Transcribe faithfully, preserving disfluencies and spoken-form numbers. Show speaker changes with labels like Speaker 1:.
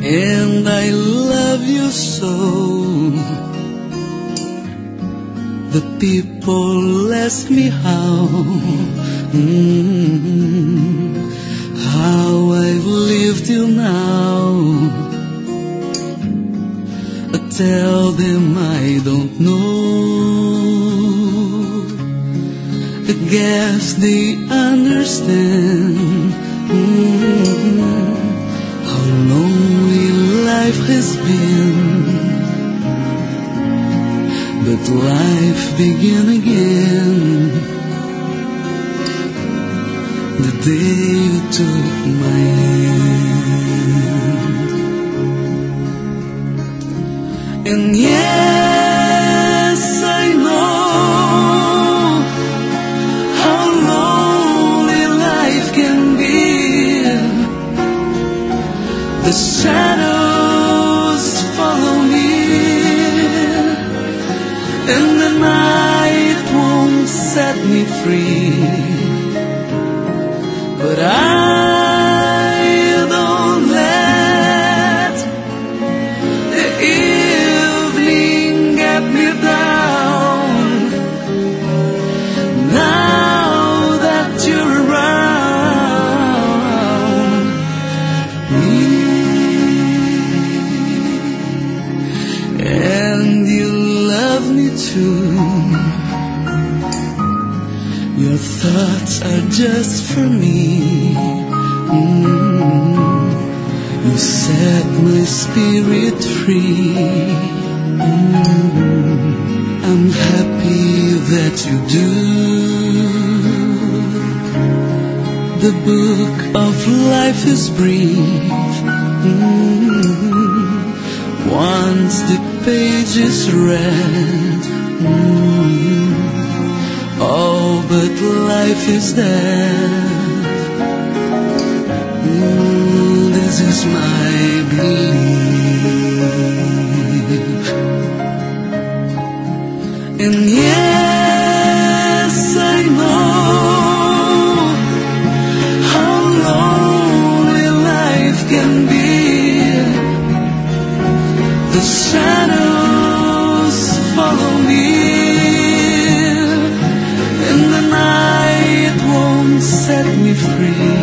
Speaker 1: and I love you so. The people ask me how, mm, how I've lived till now. I tell them I don't know. I guess they understand, mm, how lonely life has been. But life began again the day you took my hand. And yes, I know how lonely life can be. The shadows follow me, and the night won't set me free. But I don't let the evening get me down. Now that you're around me, and you love me too. Your thoughts are just for me. Mm. You set my spirit free. Mm. I'm happy that you do. The book of life is brief. Mm. Once the page is read, mm, all but life is dead. Mm, this is my belief. And yes, I know how lonely life can be. The shadows follow me, and the night won't set me free.